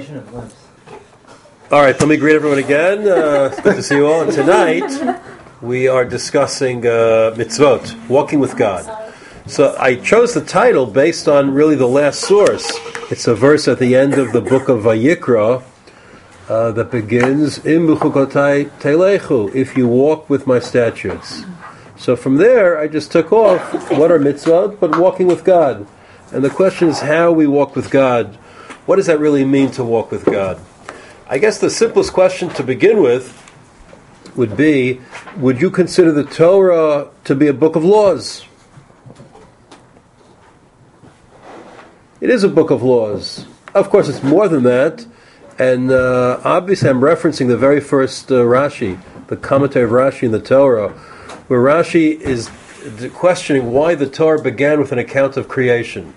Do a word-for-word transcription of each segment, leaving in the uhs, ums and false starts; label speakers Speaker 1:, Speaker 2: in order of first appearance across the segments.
Speaker 1: definition of limbs?
Speaker 2: All right, let me greet everyone again. Uh, it's good to see you all. And tonight we are discussing uh, mitzvot, walking with God. So I chose the title based on really the last source. It's a verse at the end of the book of Vayikra uh, that begins, Im b'chukotai telechu, if you walk with my statutes. So from there, I just took off what are mitzvot, but walking with God. And the question is how we walk with God. What does that really mean to walk with God? I guess the simplest question to begin with would be, would you consider the Torah to be a book of laws? It is a book of laws. Of course, it's more than that. And uh, obviously I'm referencing the very first uh, Rashi, the commentary of Rashi in the Torah, where Rashi is questioning why the Torah began with an account of creation.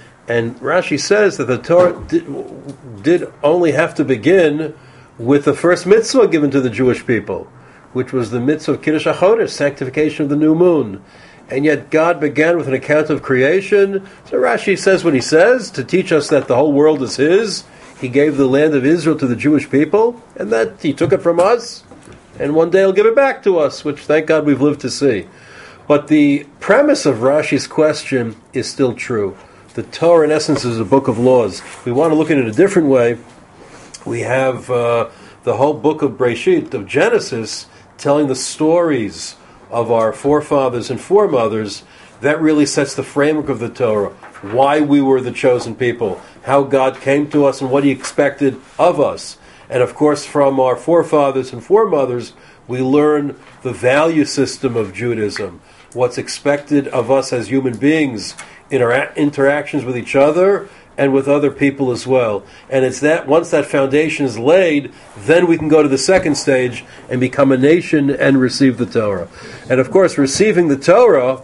Speaker 2: And Rashi says that the Torah did, did only have to begin with the first mitzvah given to the Jewish people, which was the mitzvah of Kiddush HaChodesh, sanctification of the new moon. And yet God began with an account of creation. So Rashi says what he says, to teach us that the whole world is his. He gave the land of Israel to the Jewish people, and that he took it from us, and one day he'll give it back to us, which thank God we've lived to see. But the premise of Rashi's question is still true. The Torah, in essence, is a book of laws. We want to look at it a different way. We have uh, the whole book of Breshit, of Genesis, telling the stories of our forefathers and foremothers. That really sets the framework of the Torah. Why we were the chosen people, how God came to us, and what He expected of us. And of course, from our forefathers and foremothers, we learn the value system of Judaism, what's expected of us as human beings in our interactions with each other and with other people as well. And it's that once that foundation is laid, then we can go to the second stage and become a nation and receive the Torah. And of course, receiving the Torah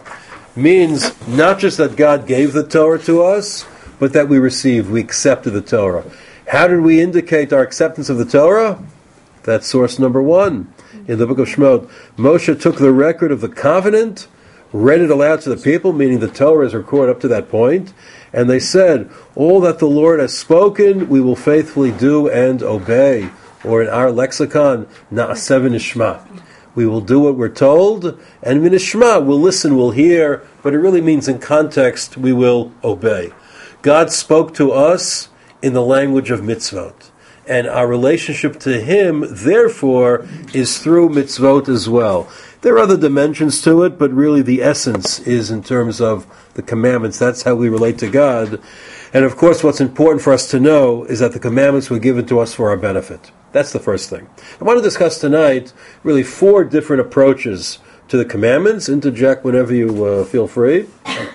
Speaker 2: means not just that God gave the Torah to us, but that we received, we accepted the Torah. How did we indicate our acceptance of the Torah? That's source number one. In the book of Shemot, Moshe took the record of the covenant, read it aloud to the people, meaning the Torah is recorded up to that point, and they said, all that the Lord has spoken, we will faithfully do and obey. Or in our lexicon, na'aseh v'nishma. We will do what we're told, and v'nishma, we'll listen, we'll hear, but it really means in context, we will obey. God spoke to us in the language of mitzvot. And our relationship to Him, therefore, is through mitzvot as well. There are other dimensions to it, but really the essence is in terms of the commandments. That's how we relate to God. And of course, what's important for us to know is that the commandments were given to us for our benefit. That's the first thing. I want to discuss tonight really four different approaches to the commandments. Interject whenever you uh, feel free.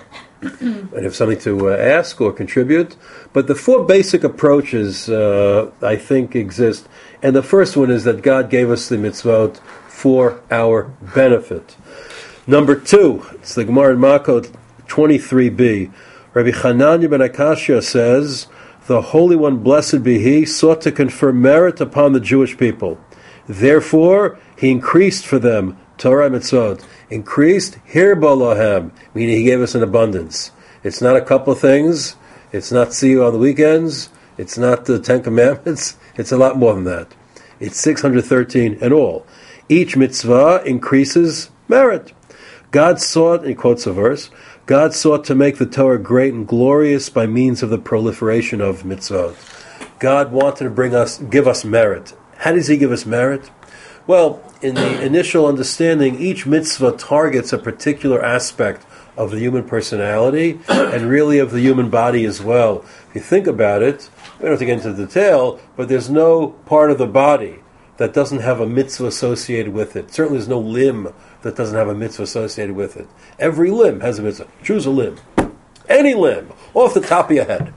Speaker 2: And have something to uh, ask or contribute. But the four basic approaches, uh, I think, exist. And the first one is that God gave us the mitzvot for our benefit. Number two, it's the Gemara in Makot twenty-three b. Rabbi Chananya ben Akashya says, the Holy One, blessed be He, sought to confer merit upon the Jewish people. Therefore, He increased for them Torah mitzvot. Increased hirba lahem, meaning He gave us an abundance. It's not a couple of things. It's not see you on the weekends. It's not the Ten Commandments. It's a lot more than that. It's six hundred thirteen in all. Each mitzvah increases merit. God sought, he quotes a verse, God sought to make the Torah great and glorious by means of the proliferation of mitzvot. God wanted to bring us, give us merit. How does He give us merit? Well, in the initial understanding, each mitzvah targets a particular aspect of the human personality and really of the human body as well. If you think about it, we don't have to get into detail, but there's no part of the body that doesn't have a mitzvah associated with it. Certainly there's no limb that doesn't have a mitzvah associated with it. Every limb has a mitzvah. Choose a limb. Any limb, off the top of your head.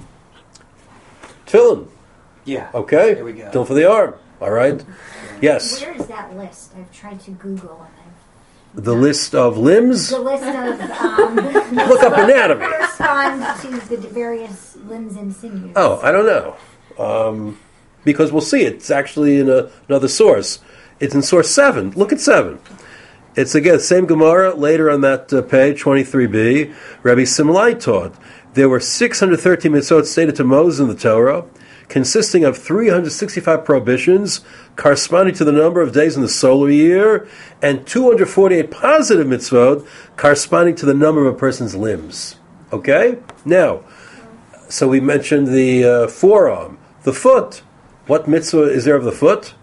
Speaker 2: Tefillin.
Speaker 1: Yeah.
Speaker 2: Okay?
Speaker 1: There we go.
Speaker 2: Tefillin for the arm. All right? Yes.
Speaker 3: Where is that list? I've tried to Google and I've...
Speaker 2: The list of limbs?
Speaker 3: The list of... Um,
Speaker 2: Look up anatomy.
Speaker 3: Correspond to the various limbs and sinews.
Speaker 2: Oh, I don't know. Um, because we'll see it. It's actually in a, another source. It's in source seven. Look at seven. It's, again, same Gemara, later on that uh, page, twenty-three b. Rabbi Simlai taught, there were six hundred thirteen mitzvot stated to Moses in the Torah, consisting of three hundred sixty-five prohibitions corresponding to the number of days in the solar year, and two hundred forty-eight positive mitzvot corresponding to the number of a person's limbs. Okay? Now, so we mentioned the uh, forearm, the foot. What mitzvah is there of the foot?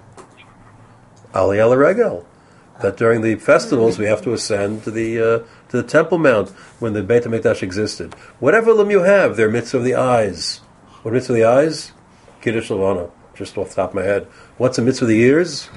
Speaker 2: Ali ala regel. That during the festivals we have to ascend to the uh, to the Temple Mount when the Beit HaMikdash existed. Whatever limb you have, they're mitzvah of the eyes. What mitzvah of the eyes? Kiddush Levana, just off the top of my head. What's a mitzvah of the ears?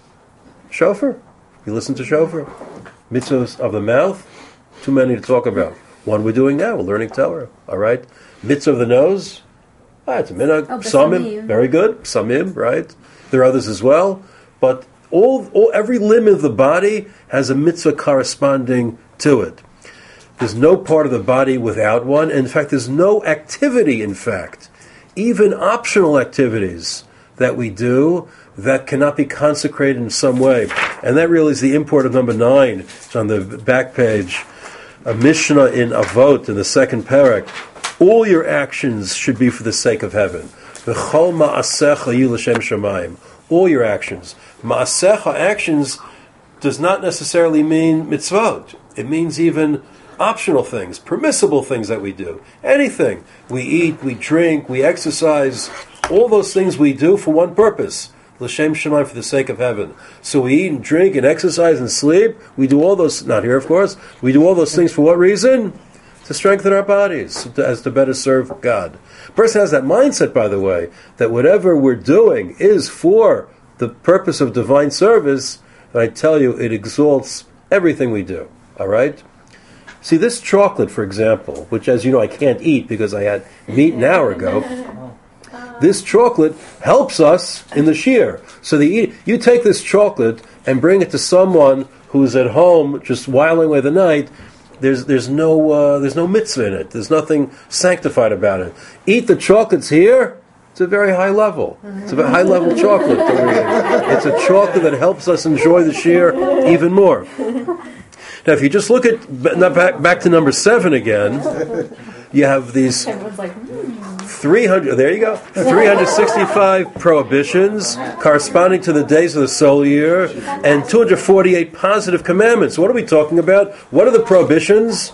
Speaker 2: Shofar. You listen to shofar. Mitzvahs of the mouth, too many to talk about. One we're doing now, we're learning Torah. All right? Mitzvah of the nose, ah, it's a minhag.
Speaker 3: Oh,
Speaker 2: Samim, very good. Samim, right? There are others as well. But all, all, every limb of the body has a mitzvah corresponding to it. There's no part of the body without one. In fact, there's no activity, in fact, even optional activities that we do that cannot be consecrated in some way. And that really is the import of number nine. It's on the back page. A Mishnah in Avot, in the second parak. All your actions should be for the sake of heaven. V'chol ma'asecha yu l'shem shamayim. All your actions. Ma'asecha, actions, does not necessarily mean mitzvot. It means even optional things, permissible things that we do. Anything. We eat, we drink, we exercise. All those things we do for one purpose. L'shem shamayim, for the sake of heaven. So we eat and drink and exercise and sleep. We do all those, not here of course, we do all those things for what reason? To strengthen our bodies, as to better serve God. A person has that mindset, by the way, that whatever we're doing is for the purpose of divine service, and I tell you, it exalts everything we do. All right? See, this chocolate, for example, which, as you know, I can't eat because I had meat an hour ago, this chocolate helps us in the shear. So the eat, you take this chocolate and bring it to someone who's at home just whiling away the night. There's there's no uh, there's no mitzvah in it. There's nothing sanctified about it. Eat the chocolates here. It's a very high level. It's a very high level chocolate. It's a chocolate that helps us enjoy the shear even more. Now, if you just look at back back to number seven again, you have these three hundred. There you go. three hundred sixty-five prohibitions corresponding to the days of the solar year, and two hundred forty-eight positive commandments. What are we talking about? What are the prohibitions?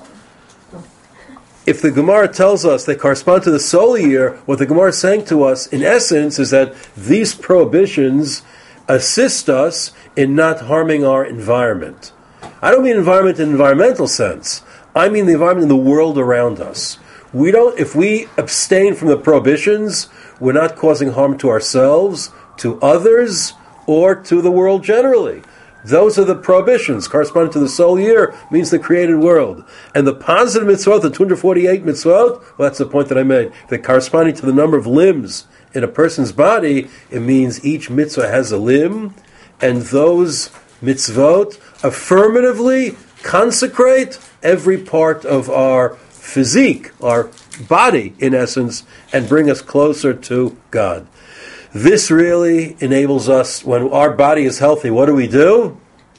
Speaker 2: If the Gemara tells us they correspond to the solar year, what the Gemara is saying to us, in essence, is that these prohibitions assist us in not harming our environment. I don't mean environment in environmental sense. I mean the environment in the world around us. We don't. If we abstain from the prohibitions, we're not causing harm to ourselves, to others, or to the world generally. Those are the prohibitions corresponding to the solar year, means the created world. And the positive mitzvot, the two hundred forty-eight mitzvot, well, that's the point that I made. That corresponding to the number of limbs in a person's body, it means each mitzvah has a limb, and those mitzvot affirmatively consecrate every part of our physique, our body, in essence, and bring us closer to God. This really enables us, when our body is healthy, what do we do?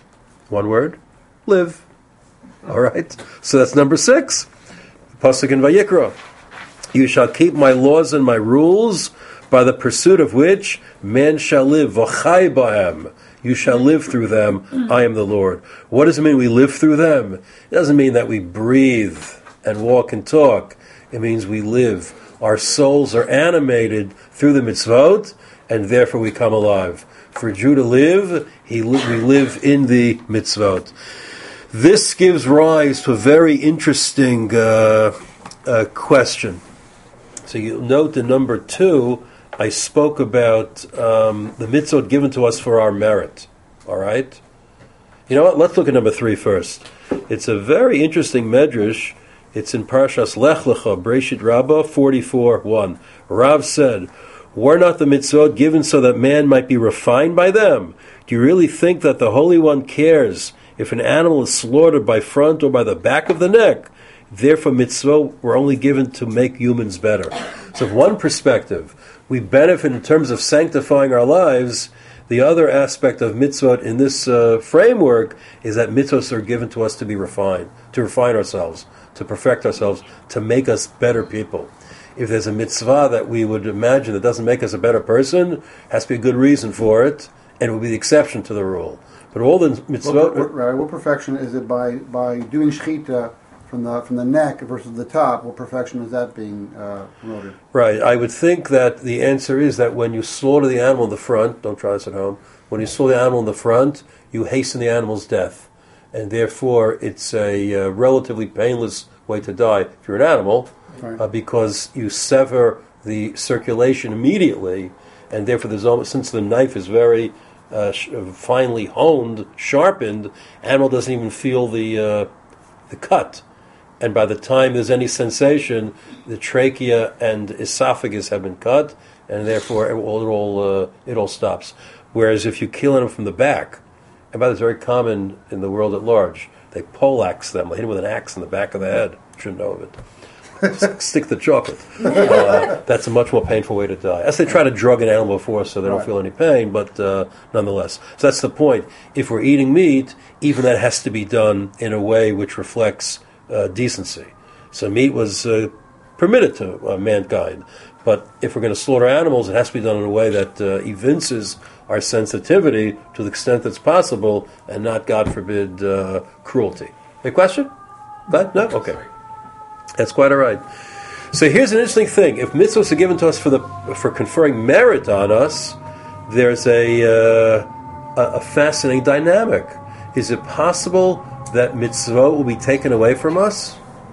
Speaker 2: One word, live. All right? So that's number six. Pasuk in Vayikra. You shall keep my laws and my rules, by the pursuit of which man shall live. V'chai ba'em. You shall live through them. I am the Lord. What does it mean we live through them? It doesn't mean that we breathe and walk and talk. It means we live. Our souls are animated through the mitzvot, and therefore we come alive. For a Jew to live, he li- we live in the mitzvot. This gives rise to a very interesting uh, uh, question. So you'll note in number two, I spoke about um, the mitzvot given to us for our merit. All right? You know what? Let's look at number three first. It's a very interesting medrash. It's in Parashas Lech Lecha, Breshit Rabbah, forty-four one. Rav said, were not the mitzvot given so that man might be refined by them? Do you really think that the Holy One cares if an animal is slaughtered by front or by the back of the neck? Therefore, mitzvot were only given to make humans better. So, from one perspective, we benefit in terms of sanctifying our lives. The other aspect of mitzvot in this uh, framework is that mitzvot are given to us to be refined, to refine ourselves, to perfect ourselves, to make us better people. if there's a mitzvah that we would imagine that doesn't make us a better person, has to be a good reason for it, and it will be the exception to the rule. But all the mitzvot...
Speaker 1: What, what, right, what perfection is it by, by doing shechita from the from the neck versus the top? What perfection is that being uh, promoted?
Speaker 2: Right. I would think that the answer is that when you slaughter the animal in the front, don't try this at home, when you slaughter the animal in the front, you hasten the animal's death. And therefore, it's a uh, relatively painless way to die if you're an animal,
Speaker 1: right.
Speaker 2: uh, because you sever the circulation immediately, and therefore, there's almost, since the knife is very uh, sh- finely honed, sharpened, animal doesn't even feel the uh, the cut. And by the time there's any sensation, the trachea and esophagus have been cut, and therefore it all it all, uh, it all stops. Whereas if you kill them from the back, and by the way, it's very common in the world at large, they poleaxe them. They hit them with an axe in the back of the head. You shouldn't know of it. Stick the chocolate. Uh, that's a much more painful way to die. As they try to drug an animal before so they don't
Speaker 1: Right.
Speaker 2: feel any pain, but uh, nonetheless. So that's the point. If we're eating meat, even that has to be done in a way which reflects uh, decency. So meat was uh, permitted to uh, mankind. But if we're going to slaughter animals, it has to be done in a way that uh, evinces our sensitivity to the extent that's possible, and not, God forbid, uh, cruelty. Any question? That? No? Okay. That's quite all right. So here's an interesting thing. If mitzvahs are given to us for the for conferring merit on us, there's a, uh, a, a fascinating dynamic. Is it possible that mitzvot will be taken away from us?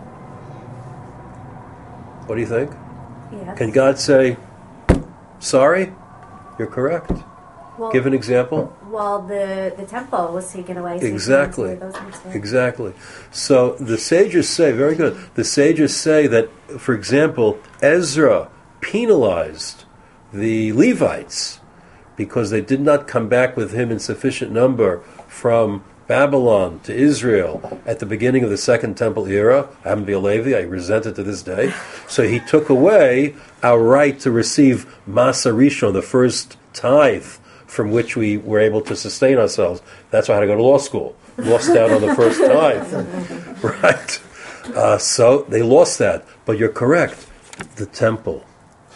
Speaker 2: What do you think?
Speaker 4: Yes.
Speaker 2: Can God say, sorry, you're correct?
Speaker 4: Well,
Speaker 2: Give an example.
Speaker 4: Well, the, the temple was taken away. So you
Speaker 2: Exactly.
Speaker 4: can't do those mitzvahs.
Speaker 2: Exactly. So the sages say, very good, the sages say that, for example, Ezra penalized the Levites because they did not come back with him in sufficient number from Babylon to Israel at the beginning of the Second Temple era. I happen to be a Levi, I resent it to this day. So he took away our right to receive Masa Rishon, the first tithe, from which we were able to sustain ourselves. That's why I had to go to law school. Lost out on the first tithe. Right? Uh, so they lost that. But you're correct. The temple,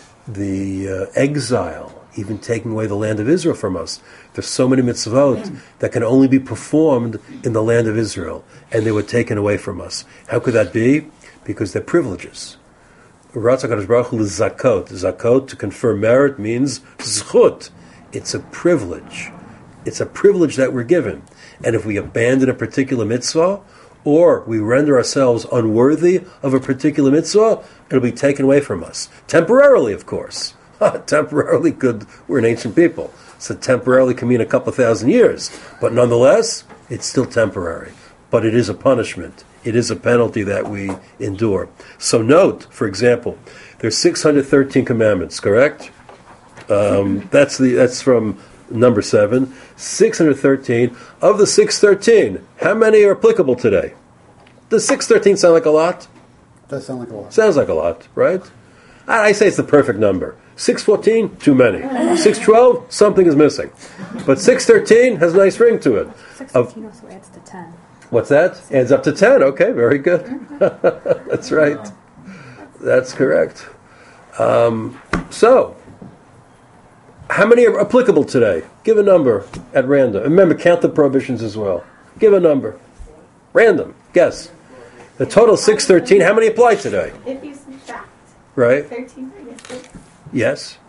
Speaker 2: the uh, exile, even taking away the land of Israel from us. There's so many mitzvot that can only be performed in the land of Israel, and they were taken away from us. How could that be? Because they're privileges. Ratzah HaKadosh Baruch Hu l'zakot. Zakot, to confer merit, means zchut. It's a privilege. It's a privilege that we're given. And if we abandon a particular mitzvah, or we render ourselves unworthy of a particular mitzvah, it'll be taken away from us. Temporarily, of course. Temporarily could, we're an ancient people. So temporarily can mean a couple thousand years. But nonetheless, it's still temporary. But it is a punishment. It is a penalty that we endure. So note, for example, there's six hundred thirteen commandments, correct? Um, that's the that's from number seven. six hundred thirteen. Of the six hundred thirteen, how many are applicable today? Does six hundred thirteen sound like a lot?
Speaker 1: Does sound like a lot.
Speaker 2: Sounds like a lot, right? I, I say it's the perfect number. six fourteen, too many. six twelve, something is missing. But six thirteen has a nice ring to it.
Speaker 5: six
Speaker 2: Of-
Speaker 5: thirteen also adds to ten.
Speaker 2: What's that? Adds up to ten. Okay, very good. That's right. That's correct. Um, so, how many are applicable today? Give a number at random. Remember, count the prohibitions as well. Give a number. Random. Guess. The total six thirteen, how many apply today?
Speaker 6: If you subtract
Speaker 2: Right?
Speaker 6: thirteen minus six.
Speaker 2: Yes?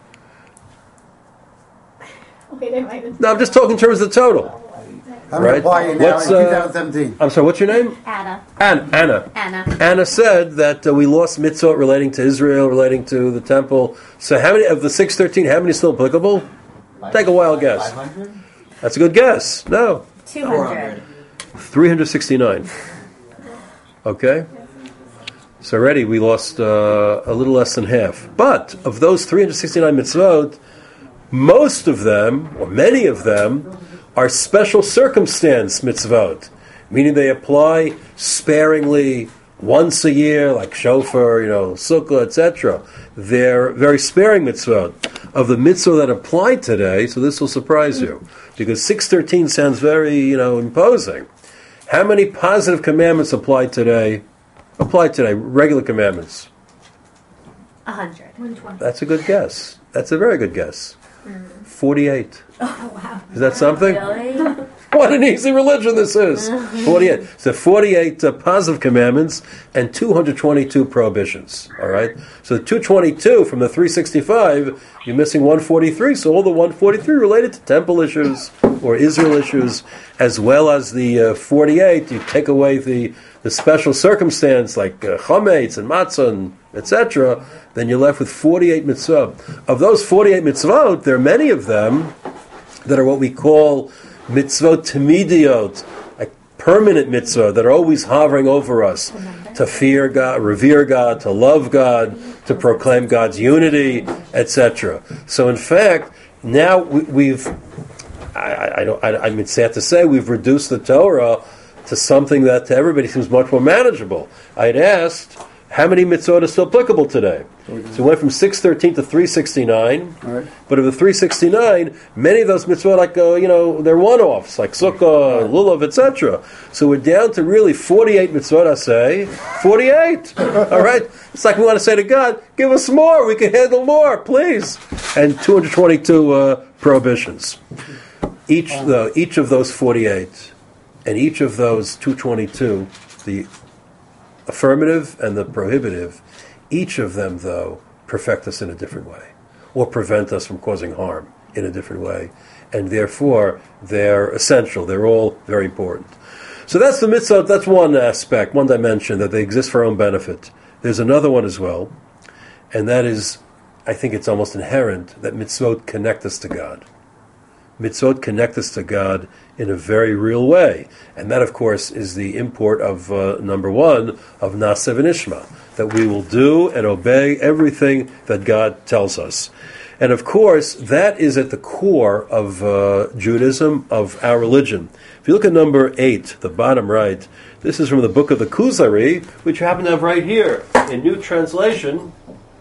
Speaker 6: Wait, I might have.
Speaker 2: No, I'm just talking in terms of the total.
Speaker 1: How many
Speaker 2: Right.
Speaker 1: apply it now
Speaker 2: What's,
Speaker 1: in
Speaker 2: uh,
Speaker 1: twenty seventeen?
Speaker 2: I'm sorry, what's your name?
Speaker 3: Anna.
Speaker 2: Anna. Anna.
Speaker 3: Anna.
Speaker 2: Anna said that uh, we lost mitzvot relating to Israel, relating to the temple. So how many of the six thirteen, how many are still applicable? Take a wild guess.
Speaker 7: five hundred?
Speaker 2: That's a good guess. No.
Speaker 4: two hundred.
Speaker 2: three hundred sixty-nine. Okay? So already we lost uh, a little less than half. But of those three hundred sixty-nine mitzvot, most of them, or many of them, are special circumstance mitzvot, meaning they apply sparingly once a year, like shofar, you know, sukkah, et cetera. They're very sparing mitzvot. Of the mitzvah that apply today, so this will surprise you, because six thirteen sounds very, you know, imposing. How many positive commandments apply today? Apply today, regular commandments.
Speaker 4: A hundred.
Speaker 6: one twenty.
Speaker 2: That's a good guess. That's a very good guess. forty-eight.
Speaker 3: Oh, wow.
Speaker 2: Is that something?
Speaker 4: Really?
Speaker 2: What an easy religion this is. forty-eight. So forty-eight uh, positive commandments and two hundred twenty-two prohibitions. All right? So the two hundred twenty-two from the three hundred sixty-five, you're missing one hundred forty-three. So all the one hundred forty-three related to temple issues or Israel issues, as well as the uh, forty-eight, you take away the, the special circumstance like uh, chametz and matzah and et cetera, then you're left with forty-eight mitzvot. Of those forty-eight mitzvot, there are many of them that are what we call mitzvot temidiot, like permanent mitzvah that are always hovering over us, to fear God, revere God, to love God, to proclaim God's unity, et cetera. So in fact, now we, we've, I, I don't, I, I mean, sad to say, we've reduced the Torah to something that to everybody seems much more manageable. I'd asked, how many mitzvot are still applicable today? So we went from six thirteen to three sixty-nine.
Speaker 1: Right.
Speaker 2: But of the three sixty-nine, many of those mitzvot, like, uh, you know, they're one-offs, like sukkah, lulav, et cetera. So we're down to really forty-eight mitzvot, I say. forty-eight! All right? It's like we want to say to God, give us more, we can handle more, please. And two hundred twenty-two uh, prohibitions. Each, though, each of those forty-eight, and each of those two hundred twenty-two, the affirmative and the prohibitive, each of them, though, perfect us in a different way, or prevent us from causing harm in a different way, and therefore they're essential. They're all very important. So that's the mitzvah. That's one aspect, one dimension, that they exist for our own benefit. There's another one as well, and that is, I think it's almost inherent, that mitzvot connect us to God. Mitzvot connect us to God in a very real way. And that, of course, is the import of uh, number one, of Na'aseh V'Nishma, that we will do and obey everything that God tells us. And, of course, that is at the core of uh, Judaism, of our religion. If you look at number eight, the bottom right, this is from the book of the Kuzari, which you happen to have right here in new translation,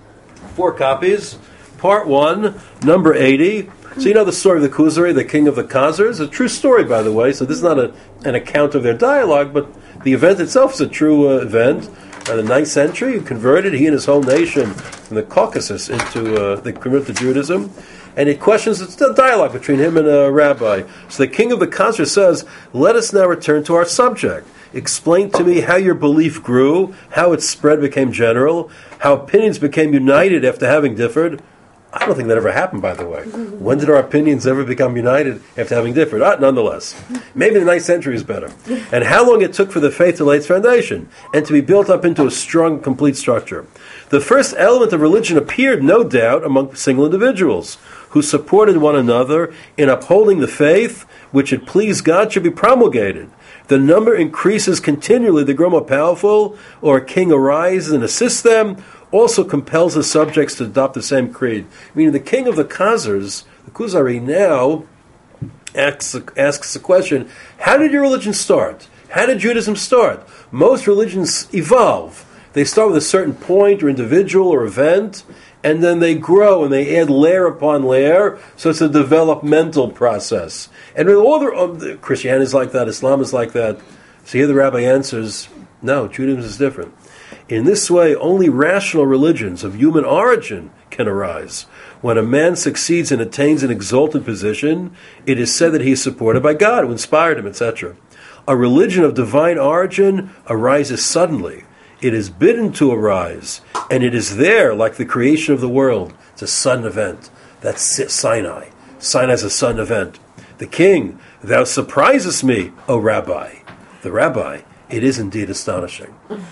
Speaker 2: four copies, part one, number eighty. So you know the story of the Kuzari, the king of the Khazars? A true story, by the way. So this is not a, an account of their dialogue, but the event itself is a true uh, event. In the ninth century, he converted, he and his whole nation, from the Caucasus into uh, the converted to Judaism. And it questions, it's a dialogue between him and a rabbi. So the king of the Khazars says, let us now return to our subject. Explain to me how your belief grew, how its spread became general, how opinions became united after having differed. I don't think that ever happened, by the way. When did our opinions ever become united after having differed? Ah, nonetheless. Maybe the ninth century is better. And how long it took for the faith to lay its foundation and to be built up into a strong, complete structure. The first element of religion appeared, no doubt, among single individuals who supported one another in upholding the faith which it pleased God should be promulgated. The number increases continually, they grow more powerful, or a king arises and assists them, also compels his subjects to adopt the same creed. Meaning the king of the Khazars, the Kuzari, now asks, asks the question, how did your religion start? How did Judaism start? Most religions evolve. They start with a certain point or individual or event, and then they grow and they add layer upon layer, so it's a developmental process. And with all the, um, Christianity is like that, Islam is like that. So here the rabbi answers, no, Judaism is different. In this way, only rational religions of human origin can arise. When a man succeeds and attains an exalted position, it is said that he is supported by God, who inspired him, et cetera. A religion of divine origin arises suddenly. It is bidden to arise, and it is there like the creation of the world. It's a sudden event. That's Sinai. Sinai is a sudden event. The king, thou surprisest me, O rabbi. The rabbi, it is indeed astonishing.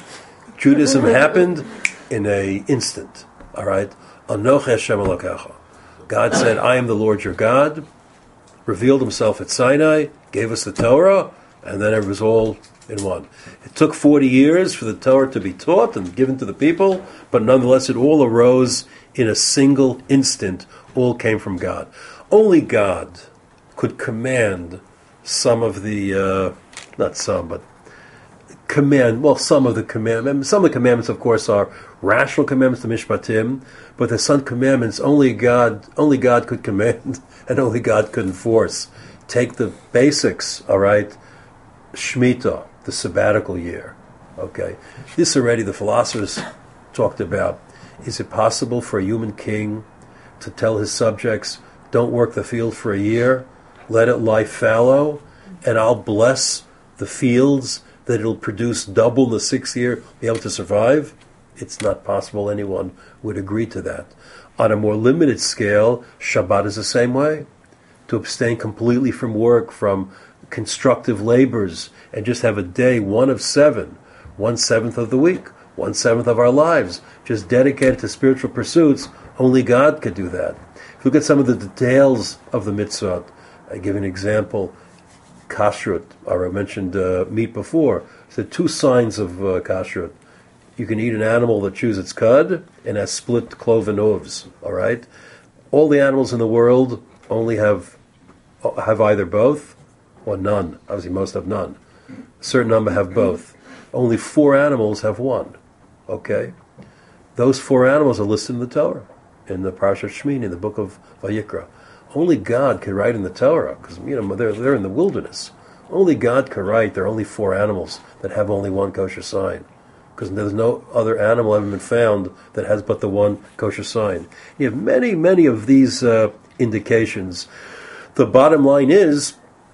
Speaker 2: Judaism happened in an instant. All right? Anochi Hashem Elokecha. God said, I am the Lord your God, revealed himself at Sinai, gave us the Torah, and then it was all in one. It took forty years for the Torah to be taught and given to the people, but nonetheless it all arose in a single instant. All came from God. Only God could command some of the, uh, not some, but command, well, some of the commandments, some of the commandments, of course, are rational commandments, the Mishpatim, but the Son commandments, only God, only God could command, and only God could enforce. Take the basics, all right, Shemitah, the sabbatical year, okay. This already the philosophers talked about. Is it possible for a human king to tell his subjects, don't work the field for a year, let it lie fallow, and I'll bless the fields that it'll produce double in the sixth year, be able to survive? It's not possible anyone would agree to that. On a more limited scale, Shabbat is the same way. To abstain completely from work, from constructive labors, and just have a day, one of seven, one seventh of the week, one seventh of our lives, just dedicated to spiritual pursuits, only God could do that. If you look at some of the details of the mitzvah, I give an example, kashrut, or I mentioned uh, meat before. So two signs of uh, kashrut. You can eat an animal that chews its cud and has split cloven hooves, all right? All the animals in the world only have have either both or none. Obviously, most have none. A certain number have both. Only four animals have one, okay? Those four animals are listed in the Torah, in the Parashat Shmini, in the book of Vayikra. Only God can write in the Torah, because you know they're, they're in the wilderness. Only God can write there are only four animals that have only one kosher sign, because there's no other animal ever been found that has but the one kosher sign. You have many, many of these uh, indications. The bottom line is,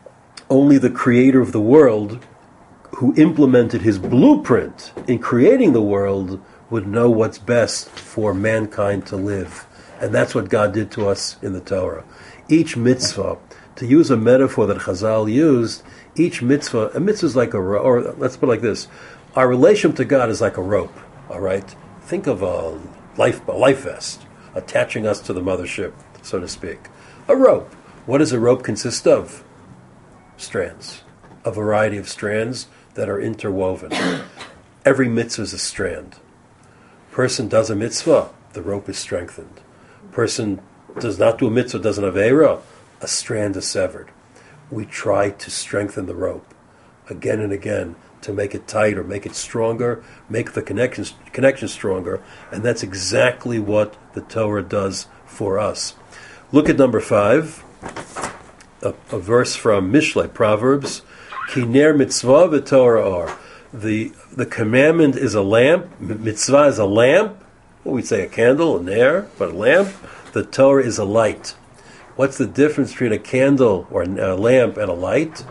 Speaker 2: only the creator of the world, who implemented his blueprint in creating the world, would know what's best for mankind to live. And that's what God did to us in the Torah. Each mitzvah, to use a metaphor that Chazal used, each mitzvah, a mitzvah is like a rope, or let's put it like this, our relation to God is like a rope, all right? Think of a life, a life vest attaching us to the mothership, so to speak. A rope. What does a rope consist of? Strands. A variety of strands that are interwoven. Every mitzvah is a strand. Person does a mitzvah, the rope is strengthened. Person does not do a mitzvah, doesn't have Eira, a strand is severed. We try to strengthen the rope again and again to make it tighter, make it stronger, make the connection, connection stronger, and that's exactly what the Torah does for us. Look at number five, a, a verse from Mishlei, Proverbs, Ki ner mitzvah v'Torah or. The the commandment is a lamp, mitzvah is a lamp, well, we'd say a candle, a ner, but a lamp. The Torah is a light. What's the difference between a candle or a lamp and a light?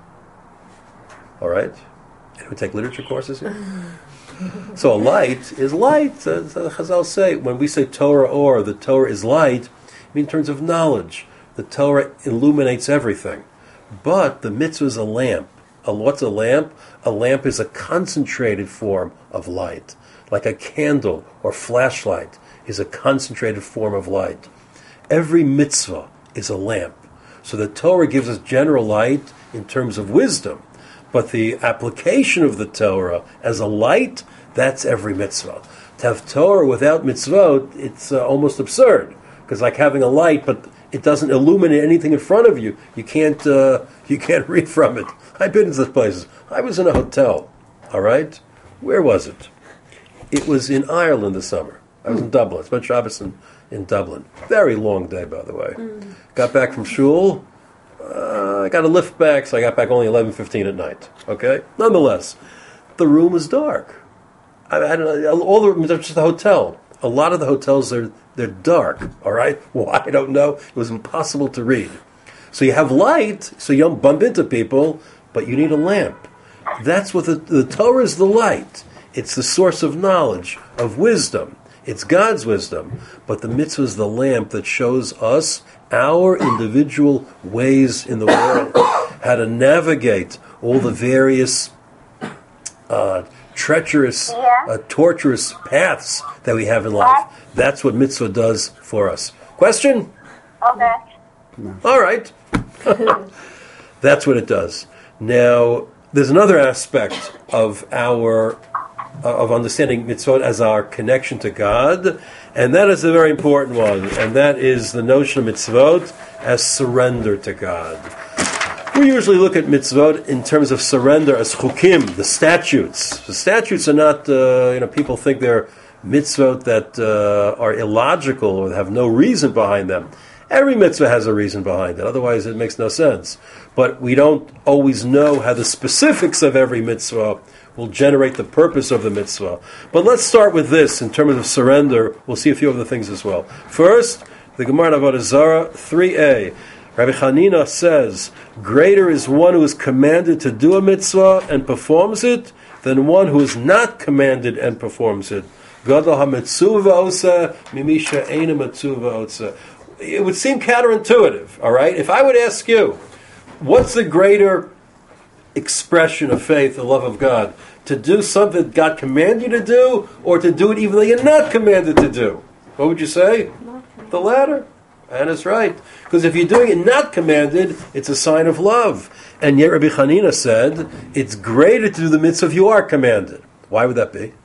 Speaker 2: All right. Anyone take literature courses here? So a light is light. As Chazal say, when we say Torah or, the Torah is light, I mean in terms of knowledge. The Torah illuminates everything. But the mitzvah is a lamp. A, what's a lamp? A lamp is a concentrated form of light. Like a candle or flashlight is a concentrated form of light. Every mitzvah is a lamp. So the Torah gives us general light in terms of wisdom. But the application of the Torah as a light, that's every mitzvah. To have Torah without mitzvot, it's uh, almost absurd. Because like having a light, but it doesn't illuminate anything in front of you. You can't uh, you can't read from it. I've been to those places. I was in a hotel, all right? Where was it? It was in Ireland this summer. I was in Dublin. I spent Shabbos in, in Dublin. Very long day, by the way. Mm. Got back from shul. Uh, I got a lift back, so I got back only eleven fifteen at night. Okay? Nonetheless, the room was dark. I, I don't know, all the rooms are just a hotel. A lot of the hotels are they're dark. All right? Why? I don't know. It was impossible to read. So you have light, so you don't bump into people, but you need a lamp. That's what the, the Torah is. The light. It's the source of knowledge, of wisdom. It's God's wisdom. But the mitzvah is the lamp that shows us our individual ways in the world, how to navigate all the various uh, treacherous, uh, torturous paths that we have in life. That's what mitzvah does for us. Question?
Speaker 5: Okay.
Speaker 1: No.
Speaker 2: All right. That's what it does. Now, there's another aspect of our uh, of understanding mitzvot as our connection to God, and that is a very important one, and that is the notion of mitzvot as surrender to God. We usually look at mitzvot in terms of surrender as chukim, the statutes. The statutes are not, uh, you know, people think they're mitzvot that uh, are illogical or have no reason behind them. Every mitzvah has a reason behind it, otherwise it makes no sense. But we don't always know how the specifics of every mitzvah will generate the purpose of the mitzvah. But let's start with this in terms of surrender. We'll see a few other things as well. First, the Gemara in Avodah Zarah three a. Rabbi Chanina says, greater is one who is commanded to do a mitzvah and performs it than one who is not commanded and performs it. Gadol ha-mitzvah osa mimisha eina mitzvah osa. It would seem counterintuitive, all right? If I would ask you, what's the greater expression of faith, the love of God? To do something that God commanded you to do, or to do it even though you're not commanded to do? What would you say? The latter. And it's right. Because if you're doing it not commanded, it's a sign of love. And yet Rabbi Chanina said, it's greater to do the mitzvah if you are commanded. Why would that be?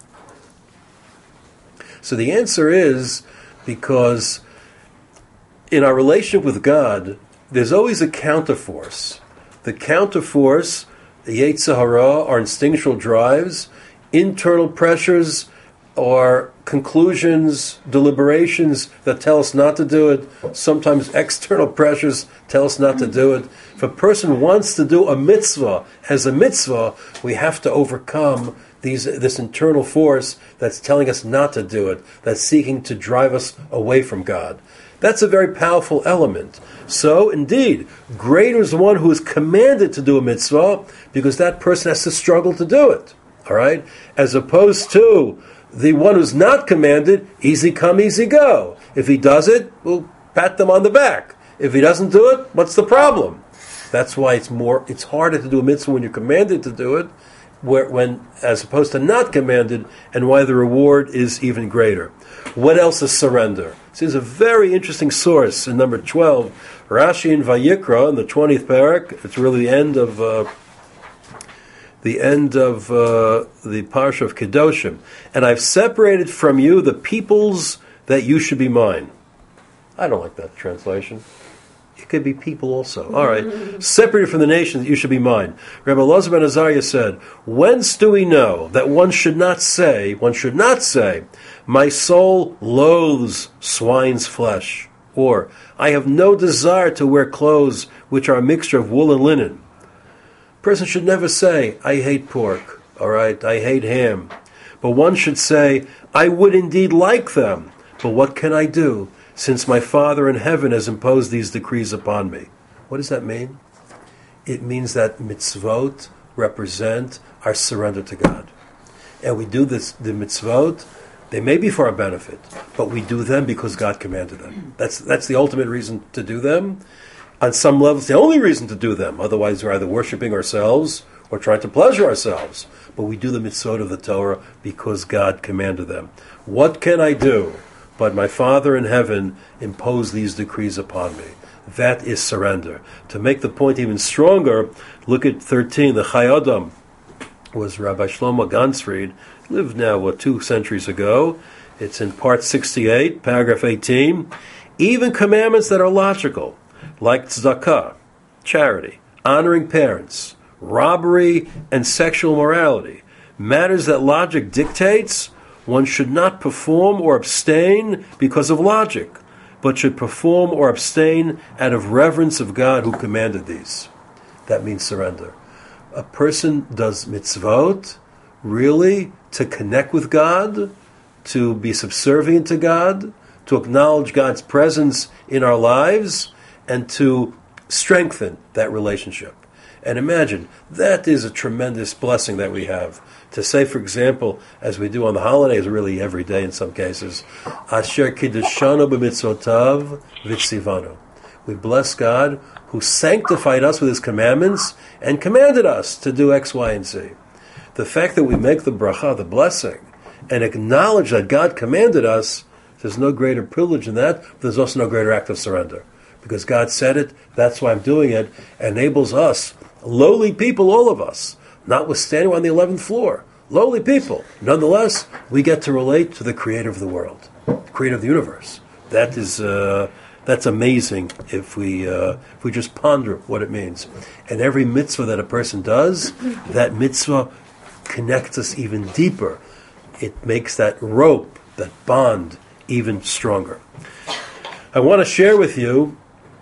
Speaker 2: So the answer is because in our relationship with God, there's always a counterforce. The counterforce, the Yetzer Hara, our instinctual drives, internal pressures, or conclusions, deliberations that tell us not to do it. Sometimes external pressures tell us not to do it. If a person wants to do a mitzvah as a mitzvah, we have to overcome these, this internal force that's telling us not to do it, that's seeking to drive us away from God. That's a very powerful element. So, indeed, greater is the one who is commanded to do a mitzvah because that person has to struggle to do it. All right? As opposed to the one who's not commanded, easy come, easy go. If he does it, we'll pat them on the back. If he doesn't do it, what's the problem? That's why it's more. It's harder to do a mitzvah when you're commanded to do it, where, when as opposed to not commanded, and why the reward is even greater. What else is surrender? This is a very interesting source in number twelve. Rashi in Vayikra in the twentieth parak. It's really the end of. Uh, the end of uh, the Parsha of Kedoshim. And I've separated from you the peoples that you should be mine. I don't like that translation. It could be people also. All right. Separated from the nations that you should be mine. Rabbi Elazar ben Azariah said, whence do we know that one should not say, one should not say, my soul loathes swine's flesh, or I have no desire to wear clothes which are a mixture of wool and linen. Person should never say, I hate pork, all right, I hate ham. But one should say, I would indeed like them, but what can I do, since my Father in heaven has imposed these decrees upon me? What does that mean? It means that mitzvot represent our surrender to God. And we do this, the mitzvot, they may be for our benefit, but we do them because God commanded them. That's, that's the ultimate reason to do them. On some levels, the only reason to do them. Otherwise, we're either worshiping ourselves or trying to pleasure ourselves. But we do the mitzvot of the Torah because God commanded them. What can I do? But my Father in heaven imposed these decrees upon me. That is surrender. To make the point even stronger, look at thirteen. The Chai Adam was Rabbi Shlomo Gansfried, lived now, what, two centuries ago. It's in part sixty-eight, paragraph eighteen. Even commandments that are logical, like tzedakah, charity, honoring parents, robbery, and sexual morality, matters that logic dictates, one should not perform or abstain because of logic, but should perform or abstain out of reverence of God who commanded these. That means surrender. A person does mitzvot really to connect with God, to be subservient to God, to acknowledge God's presence in our lives, and to strengthen that relationship. And imagine, that is a tremendous blessing that we have. To say, for example, as we do on the holidays, really every day in some cases, Asher kiddushanu b'mitzvotav v'tzivanu. We bless God who sanctified us with His commandments and commanded us to do X, Y, and Z. The fact that we make the bracha, the blessing, and acknowledge that God commanded us, there's no greater privilege than that, but there's also no greater act of surrender. Because God said it, that's why I'm doing it, enables us, lowly people, all of us, notwithstanding we're on the eleventh floor, lowly people, nonetheless, we get to relate to the creator of the world, the creator of the universe. That is, uh, that's amazing if we uh, if we just ponder what it means. And every mitzvah that a person does, that mitzvah connects us even deeper. It makes that rope, that bond, even stronger. I want to share with you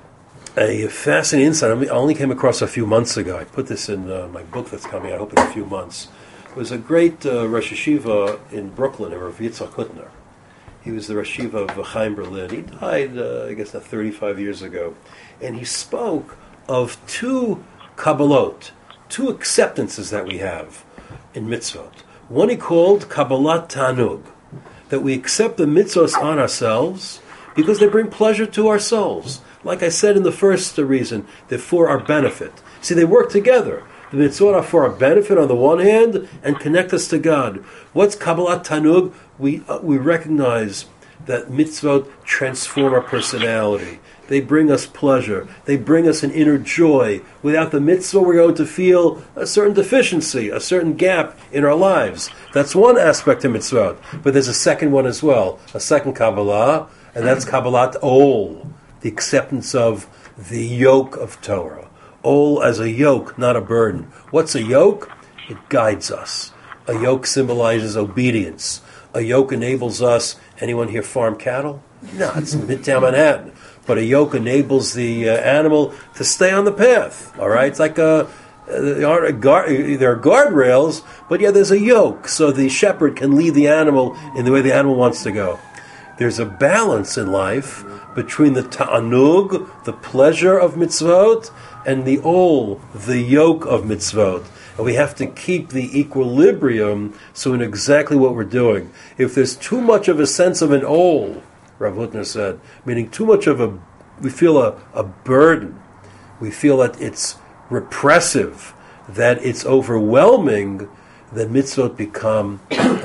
Speaker 2: a fascinating insight I only came across a few months ago. I put this in uh, my book that's coming out, I hope in a few months. It was a great uh, Rosh Yeshiva in Brooklyn, Rav Yitzchak Hutner. He was the Rosh Yeshiva of Chaim Berlin. He died, uh, I guess, now thirty-five years ago. And he spoke of two Kabbalot, two acceptances that we have in mitzvot. One he called Kabbalat Tanug, that we accept the mitzvos on ourselves because they bring pleasure to our souls. Like I said in the first reason, they're for our benefit. See, they work together. The mitzvot are for our benefit on the one hand and connect us to God. What's Kabbalat Tanug? We uh, we recognize that mitzvot transform our personality. They bring us pleasure. They bring us an inner joy. Without the mitzvah, we're going to feel a certain deficiency, a certain gap in our lives. That's one aspect of mitzvot. But there's a second one as well, a second Kabbalah, and that's Kabbalat Ol, the acceptance of the yoke of Torah. Ol as a yoke, not a burden. What's a yoke? It guides us. A yoke symbolizes obedience. A yoke enables us. Anyone here farm cattle? No, it's Midtown Manhattan. But a yoke enables the uh, animal to stay on the path. All right, it's like a, there are guard, there are guardrails, but yeah, there's a yoke, so the shepherd can lead the animal in the way the animal wants to go. There's a balance in life between the ta'anug, the pleasure of mitzvot, and the ol, the yoke of mitzvot. And we have to keep the equilibrium so in exactly what we're doing. If there's too much of a sense of an ol, Rav Hutner said, meaning too much of a, we feel a, a burden, we feel that it's repressive, that it's overwhelming, then mitzvot become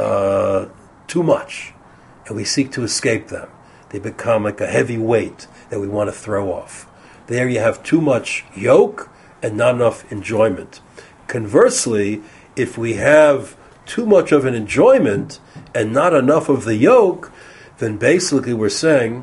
Speaker 2: uh, too much, and we seek to escape them. They become like a heavy weight that we want to throw off. There you have too much yoke and not enough enjoyment. Conversely, if we have too much of an enjoyment and not enough of the yoke, then basically we're saying,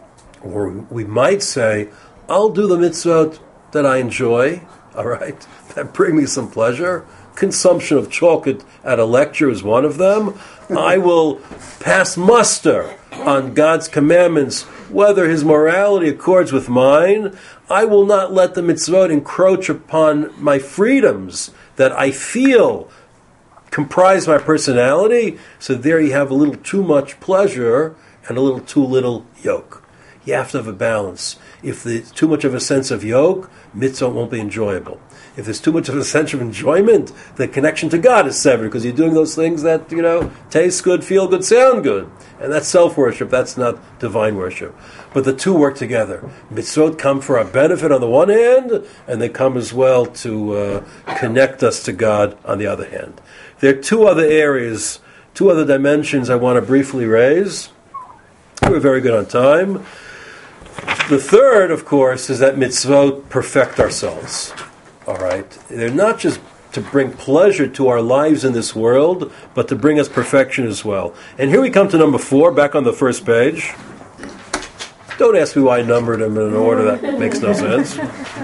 Speaker 2: or we might say, I'll do the mitzvot that I enjoy, all right, that bring me some pleasure. Consumption of chocolate at a lecture is one of them. I will pass muster on God's commandments, whether his morality accords with mine. I will not let the mitzvot encroach upon my freedoms that I feel comprise my personality. So there you have a little too much pleasure and a little too little yoke. You have to have a balance. If there's too much of a sense of yoke, mitzvah won't be enjoyable. If there's too much of a sense of enjoyment, the connection to God is severed because you're doing those things that, you know, taste good, feel good, sound good. And that's self-worship. That's not divine worship. But the two work together. Mitzvot come for our benefit on the one hand, and they come as well to uh, connect us to God on the other hand. There are two other areas, two other dimensions I want to briefly raise. We're very good on time. The third, of course, is that mitzvot perfect our souls. All right? They're not just to bring pleasure to our lives in this world, but to bring us perfection as well. And here we come to number four, back on the first page. Don't ask me why I numbered them in an order that makes no sense.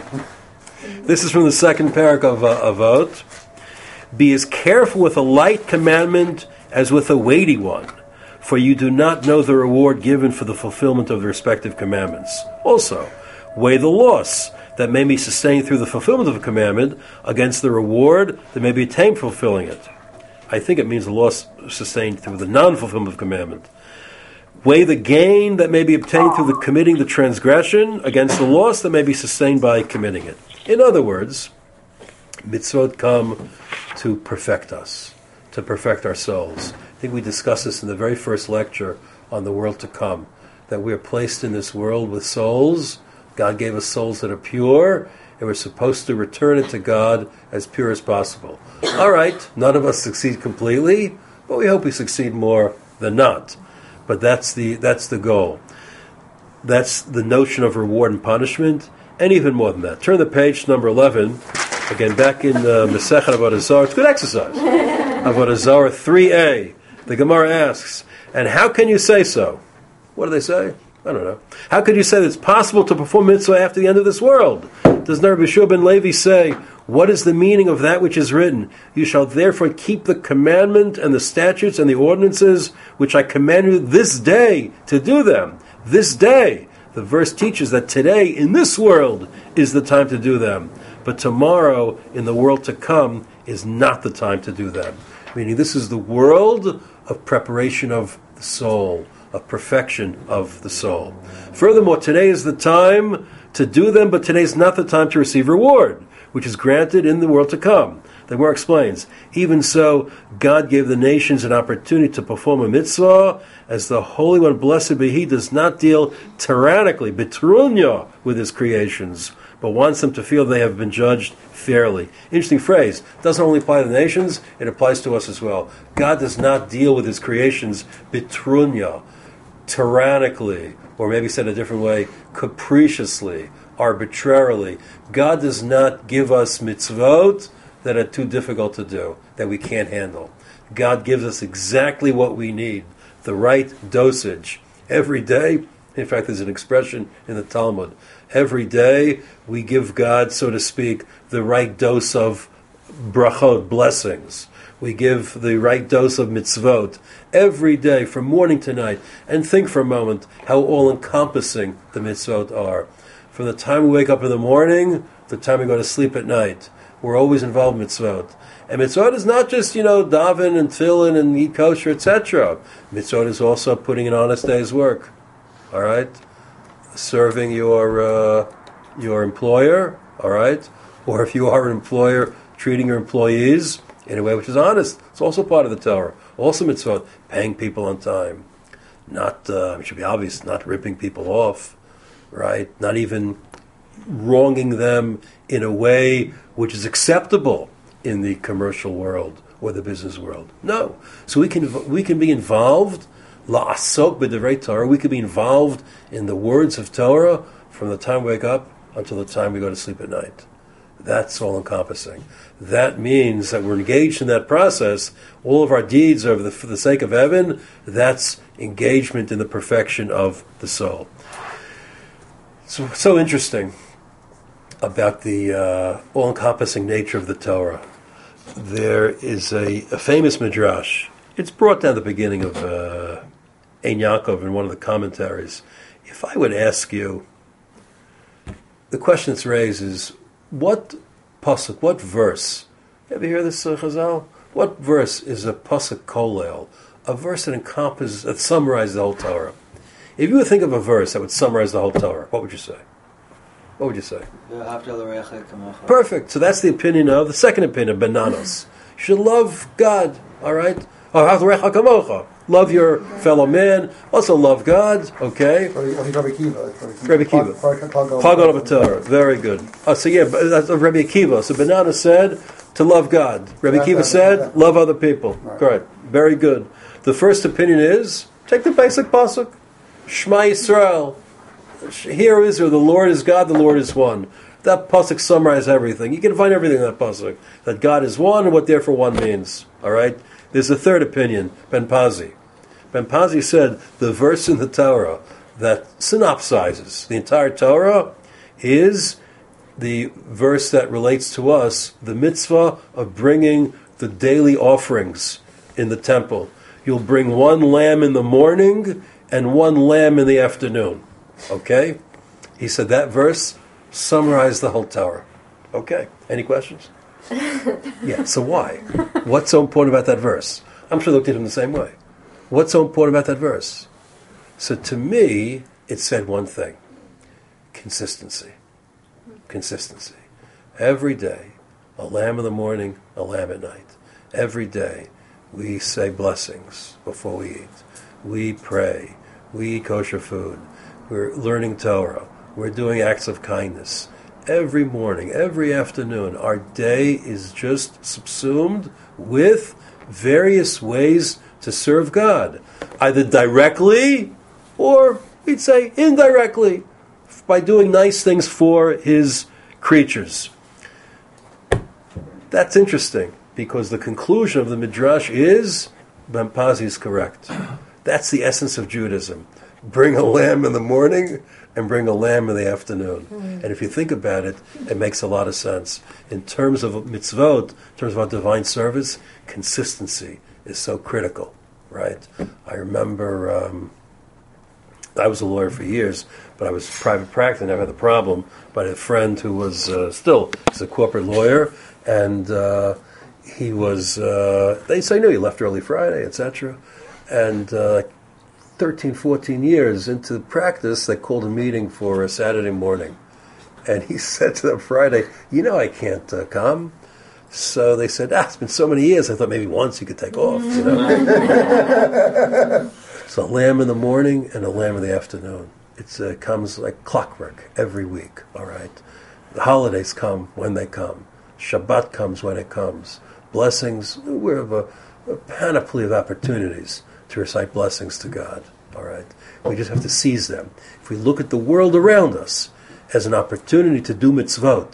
Speaker 2: This is from the second parak of uh, Avot. Be as careful with a light commandment as with a weighty one, for you do not know the reward given for the fulfillment of the respective commandments. Also, weigh the loss that may be sustained through the fulfillment of a commandment against the reward that may be attained for fulfilling it. I think it means the loss sustained through the non-fulfillment of commandment. Weigh the gain that may be obtained through the committing the transgression against the loss that may be sustained by committing it. In other words, mitzvot come to perfect us, to perfect our souls. I think we discussed this in the very first lecture on the world to come, that we are placed in this world with souls. God gave us souls that are pure, and we're supposed to return it to God as pure as possible. All right, none of us succeed completely, but we hope we succeed more than not. But that's the that's the goal. That's the notion of reward and punishment, and even more than that. Turn the page to number eleven. Again, back in uh, Masechet Avodah Zarah. It's good exercise. Avodah Zarah three a. The Gemara asks, and how can you say so? What do they say? I don't know. How could you say that it's possible to perform mitzvah after the end of this world? Does Rabbi Yeshua ben Levi say, what is the meaning of that which is written? You shall therefore keep the commandment and the statutes and the ordinances which I command you this day to do them. This day. The verse teaches that today, in this world, is the time to do them. But tomorrow, in the world to come, is not the time to do them. Meaning this is the world of preparation of the soul, of perfection of the soul. Furthermore, today is the time to do them, but today is not the time to receive reward, which is granted in the world to come. The Gemara explains, even so, God gave the nations an opportunity to perform a mitzvah, as the Holy One, blessed be He, does not deal tyrannically, betrunya, with His creations, but wants them to feel they have been judged fairly. Interesting phrase. Doesn't only apply to the nations, it applies to us as well. God does not deal with His creations betrunya, tyrannically, or maybe said a different way, capriciously, arbitrarily. God does not give us mitzvot that are too difficult to do, that we can't handle. God gives us exactly what we need, the right dosage. Every day, in fact, there's an expression in the Talmud, every day we give God, so to speak, the right dose of brachot, blessings. We give the right dose of mitzvot every day, from morning to night. And think for a moment how all-encompassing the mitzvot are. From the time we wake up in the morning, the time we go to sleep at night, we're always involved in mitzvot. And mitzvot is not just, you know, daven and tefillin and eat kosher, et cetera. Mitzvot is also putting an honest day's work. All right? Serving your uh, your employer, all right? Or if you are an employer, treating your employees in a way which is honest. It's also part of the Torah. Also mitzvot, paying people on time. Not, uh, it should be obvious, not ripping people off, right? Not even wronging them in a way which is acceptable in the commercial world or the business world. No. So we can we can be involved, la'asok b'divrei Torah, we can be involved in the words of Torah from the time we wake up until the time we go to sleep at night. That's all-encompassing. That means that we're engaged in that process. All of our deeds are the, for the sake of heaven. That's engagement in the perfection of the soul. So, so interesting about the uh, all-encompassing nature of the Torah. There is a, a famous midrash. It's brought down at the beginning of uh, Ein Yaakov in one of the commentaries. If I would ask you, the question that's raised is, what pasuk, what verse, ever hear this, uh, Chazal? What verse is a pasuk kolel, a verse that encompasses, that summarizes the whole Torah? If you would think of a verse that would summarize the whole Torah, what would you say? What would you say? Perfect. So that's the opinion of, the second opinion, Benanos. You should love God, all right? Love your fellow man. Also love God, okay?
Speaker 1: Rabbi Akiva.
Speaker 2: Rabbi Akiva. Pagon of Torah. Very good. Uh, so yeah, that's Rabbi Akiva. So Benanos said to love God. Rabbi Akiva said love other people. Correct. Very good. The first opinion is, take the basic pasuk. Shema Yisrael. Hear Israel, the Lord is God, the Lord is one. That pasuk summarizes everything. You can find everything in that pasuk. That God is one and what therefore one means. All right? There's a third opinion, Ben Pazi. Ben Pazi said the verse in the Torah that synopsizes the entire Torah is the verse that relates to us, the mitzvah of bringing the daily offerings in the temple. You'll bring one lamb in the morning and one lamb in the afternoon. Okay? He said that verse summarized the whole Torah. Okay. Any questions? Yeah, so why? What's so important about that verse? I'm sure they looked at him the same way. What's so important about that verse? So to me, it said one thing. Consistency. Consistency. Every day, a lamb in the morning, a lamb at night. Every day, we say blessings before we eat. We pray. We eat kosher food. We're learning Torah. We're doing acts of kindness. Every morning, every afternoon, our day is just subsumed with various ways to serve God. Either directly, or we'd say indirectly, by doing nice things for His creatures. That's interesting, because the conclusion of the Midrash is, Ben Pazi is correct. That's the essence of Judaism. Bring a lamb in the morning and bring a lamb in the afternoon. Mm. And if you think about it, it makes a lot of sense. In terms of mitzvot, in terms of our divine service, consistency is so critical, right? I remember um, I was a lawyer for years, but I was private practice, I never had the problem. But I had a friend who was uh, still, he's a corporate lawyer, and uh, he was, uh, they say, no, he left early Friday, et cetera. And uh, thirteen, fourteen years into practice, they called a meeting for a Saturday morning. And he said to them Friday, you know I can't uh, come. So they said, ah, it's been so many years, I thought maybe once you could take off, you know. So a lamb in the morning and a lamb in the afternoon. It uh, comes like clockwork every week, all right? The holidays come when they come. Shabbat comes when it comes. Blessings, we have a, a panoply of opportunities to recite blessings to God, all right? We just have to seize them. If we look at the world around us as an opportunity to do mitzvot,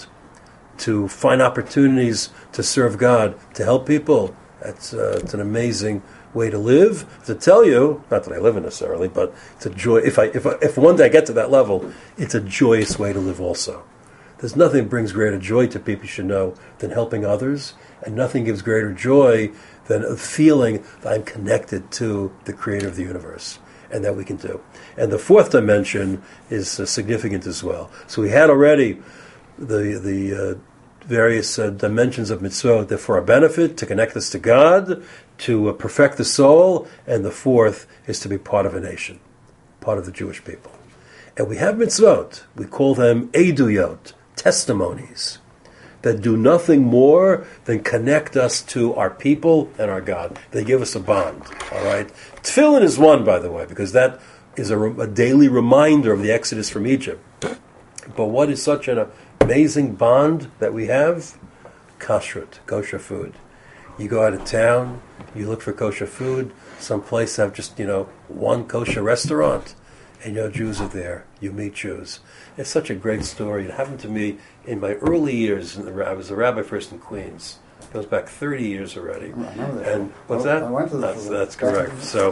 Speaker 2: to find opportunities to serve God, to help people, that's uh, it's an amazing way to live. To tell you, not that I live it necessarily, but it's a joy. If I if I, if one day I get to that level, it's a joyous way to live. Also, there's nothing that brings greater joy to people, you should know, than helping others, and nothing gives greater joy than a feeling that I'm connected to the Creator of the universe, and that we can do. And the fourth dimension is uh, significant as well. So we had already the the uh, various uh, dimensions of mitzvot that for our benefit, to connect us to God, to uh, perfect the soul, and the fourth is to be part of a nation, part of the Jewish people. And we have mitzvot, we call them eduyot, testimonies, that do nothing more than connect us to our people and our God. They give us a bond, all right? Tefillin is one, by the way, because that is a, a daily reminder of the exodus from Egypt. But what is such an amazing bond that we have? Kashrut, kosher food. You go out of town, you look for kosher food, some place have just, you know, one kosher restaurant, and your Jews are there. You meet Jews. It's such a great story. It happened to me in my early years. In the, I was a rabbi first in Queens. It goes back thirty years already.
Speaker 1: I remember that.
Speaker 2: And what's
Speaker 1: Well,
Speaker 2: that?
Speaker 1: I went to the
Speaker 2: that's,
Speaker 1: shul.
Speaker 2: that's correct. So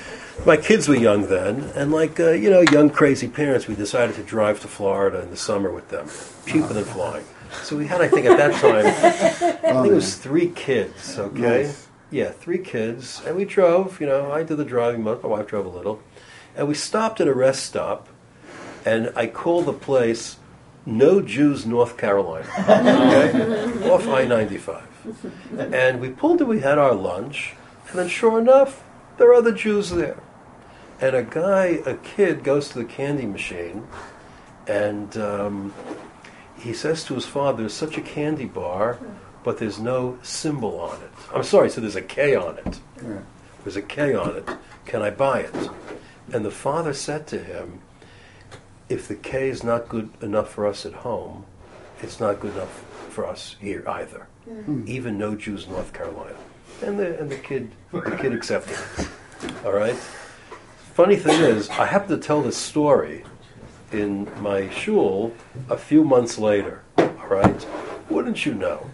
Speaker 2: my kids were young then, and like, uh, you know, young crazy parents, we decided to drive to Florida in the summer with them. Cheaper than flying. So we had, I think at that time, I think it was three kids, okay?
Speaker 1: Nice.
Speaker 2: Yeah, three kids. And we drove, you know, I did the driving, my wife drove a little. And we stopped at a rest stop, and I called the place No Jews, North Carolina, okay? Off I ninety-five. And we pulled it, we had our lunch, and then sure enough, there are other Jews there. And a guy, a kid, goes to the candy machine, and um, he says to his father, there's such a candy bar, but there's no symbol on it. I'm sorry, so there's a K on it.
Speaker 1: Yeah.
Speaker 2: There's a K on it. Can I buy it? And the father said to him, if the K is not good enough for us at home, it's not good enough for us here either. Mm. Even No Jews, North Carolina. And the and the kid the kid accepted it. All right? Funny thing is, I happened to tell this story in my shul a few months later. All right? Wouldn't you know?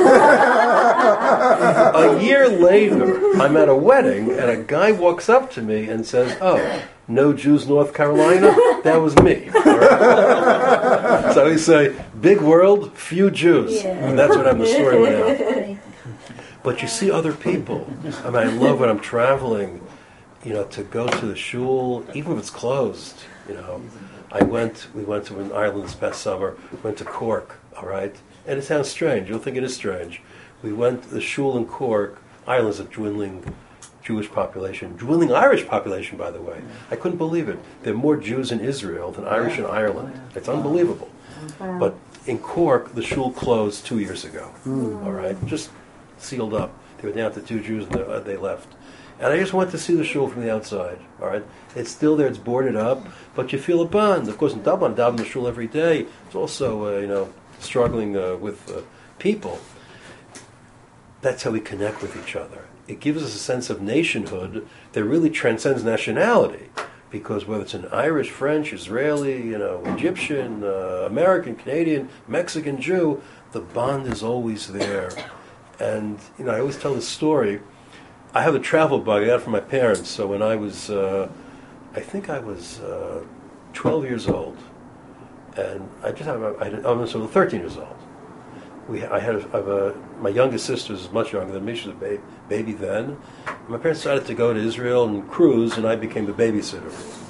Speaker 2: A year later, I'm at a wedding, and a guy walks up to me and says, oh, No Jews, North Carolina? That was me. All right? So we say, big world, few Jews.
Speaker 4: Yeah.
Speaker 2: And that's what I'm the story went out. But you see other people. I mean, I love when I'm traveling, you know, to go to the shul, even if it's closed, you know. I went, we went to an island this past summer, went to Cork, all right? And it sounds strange. You'll think it is strange. We went to the shul in Cork. Ireland's a dwindling Jewish population. Dwindling Irish population, by the way. I couldn't believe it. There are more Jews in Israel than Irish in Ireland. It's unbelievable.
Speaker 4: Wow.
Speaker 2: But in Cork, the shul closed two years ago.
Speaker 1: Mm.
Speaker 2: All right? Just sealed up. They were down to two Jews, and they, uh, they left. And I just went to see the shul from the outside. All right, it's still there; it's boarded up, but you feel a bond. Of course, in Dublin, I'm down in the shul every day. It's also, uh, you know, struggling uh, with uh, people. That's how we connect with each other. It gives us a sense of nationhood that really transcends nationality. Because whether it's an Irish, French, Israeli, you know, Egyptian, uh, American, Canadian, Mexican, Jew, the bond is always there. And you know, I always tell this story. I have a travel bug. I got it from my parents. So when I was, uh, I think I was uh, twelve years old, and I just have, a, I had, oh, so thirteen years old. We, I had, a, I have a, my youngest sister is much younger than me. She was a ba- baby then. My parents decided to go to Israel and cruise, and I became the babysitter.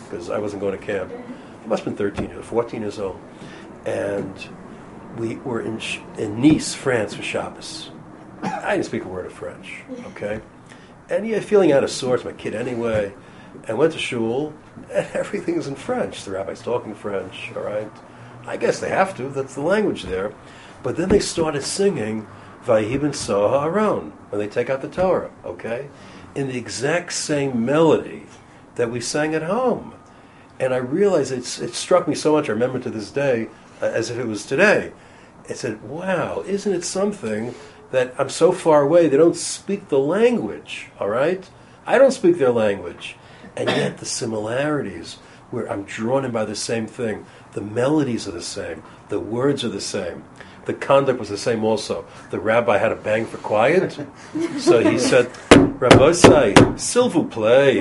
Speaker 2: because I wasn't going to camp. I must have been thirteen or fourteen years old. And we were in, in Nice, France for Shabbos. I didn't speak a word of French, okay? And yeah, feeling out of sorts, my kid anyway. And went to shul, and everything's in French. The rabbi's talking French, all right? I guess they have to, that's the language there. But then they started singing Vayhi B'Neso Ha'aron, when they take out the Torah, okay? In the exact same melody that we sang at home. And I realized it's, it struck me so much, I remember to this day, uh, as if it was today. I said, wow, isn't it something that I'm so far away, they don't speak the language, all right? I don't speak their language. And yet the similarities, where I'm drawn in by the same thing, the melodies are the same, the words are the same. The conduct was the same also. The rabbi had a bang for quiet, so he said, Rabbosai, s'il vous plaît.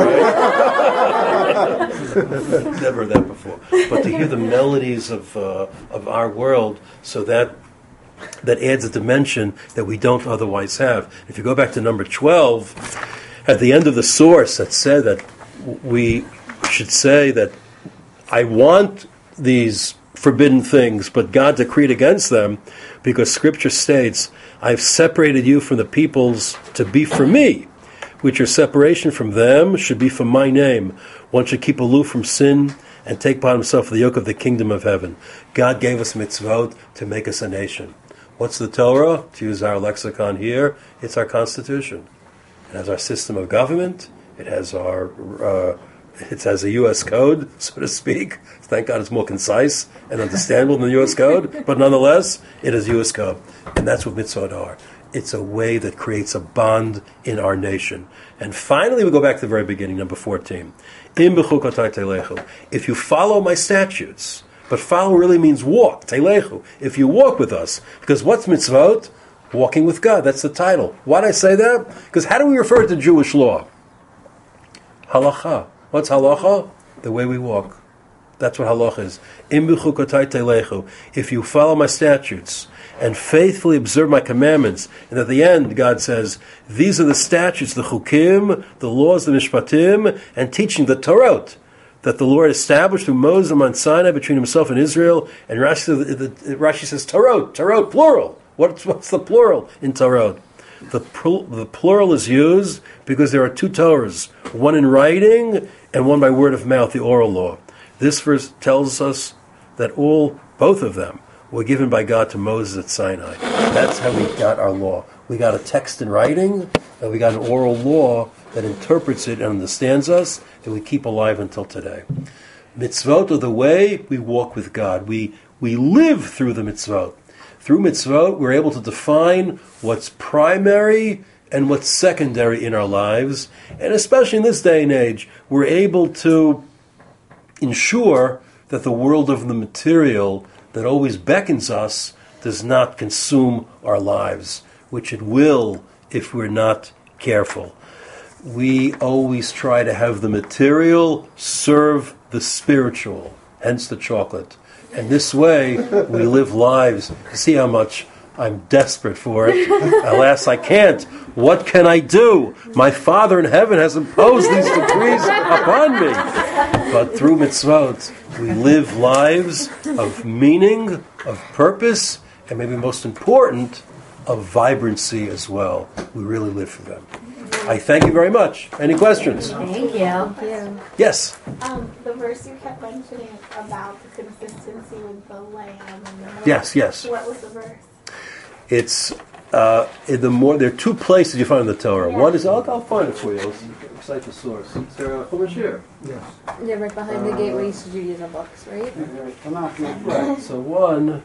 Speaker 2: Right? Never heard that before. But to hear the melodies of uh, of our world, so that that adds a dimension that we don't otherwise have. If you go back to number twelve, at the end of the source that said that we should say that I want these forbidden things, but God decreed against them, because Scripture states, I've separated you from the peoples to be for me, which your separation from them should be for my name. One should keep aloof from sin and take upon himself the yoke of the kingdom of heaven. God gave us mitzvot to make us a nation. What's the Torah? To use our lexicon here, it's our Constitution. It has our system of government. It has our, uh, it has a U S code, so to speak. Thank God it's more concise and understandable than the U S code, but nonetheless, it is U S code. And that's what mitzvot are. It's a way that creates a bond in our nation. And finally, we go back to the very beginning, number fourteen. Im b'chukotai telechu. If you follow my statutes, but follow really means walk, telechu. If you walk with us, because what's mitzvot? Walking with God, that's the title. Why did I say that? Because how do we refer to Jewish law? Halacha. What's halacha? The way we walk. That's what halacha is. Im b'chukotai telechu. If you follow my statutes and faithfully observe my commandments, and at the end God says, these are the statutes, the chukim, the laws, the mishpatim, and teaching the Torah that the Lord established through Moses on Mount Sinai between himself and Israel. And Rashi, the, the, Rashi says Torah, Torah, plural. What's, what's the plural in Torah? The, the plural is used because there are two Torahs, one in writing and one by word of mouth, the oral law. This verse tells us that all, both of them, were given by God to Moses at Sinai. That's how we got our law. We got a text in writing, and we got an oral law that interprets it and understands us, that we keep alive until today. Mitzvot are the way we walk with God. We, we live through the mitzvot. Through mitzvot, we're able to define what's primary and what's secondary in our lives. And especially in this day and age, we're able to ensure that the world of the material that always beckons us does not consume our lives, which it will if we're not careful. We always try to have the material serve the spiritual, hence the chocolate. And this way, we live lives. See how much I'm desperate for it. Alas, I can't. What can I do? My Father in heaven has imposed these decrees upon me. But through mitzvot, we live lives of meaning, of purpose, and maybe most important, of vibrancy as well. We really live for them. I thank you very much. Any questions?
Speaker 4: Thank you. Thank you.
Speaker 2: Yes?
Speaker 6: Um, the verse you kept mentioning about the consistency with the lamb and the milk.
Speaker 2: Yes, yes.
Speaker 6: What was the verse?
Speaker 2: It's uh, in the more. There are two places you find in the Torah.
Speaker 6: Yeah.
Speaker 2: One is I'll, I'll find it for you. Let's recite the source. Is there a Chumash here?
Speaker 1: Yes.
Speaker 5: Yeah, right behind the gateway to Judaism books, right?
Speaker 2: Right. So one.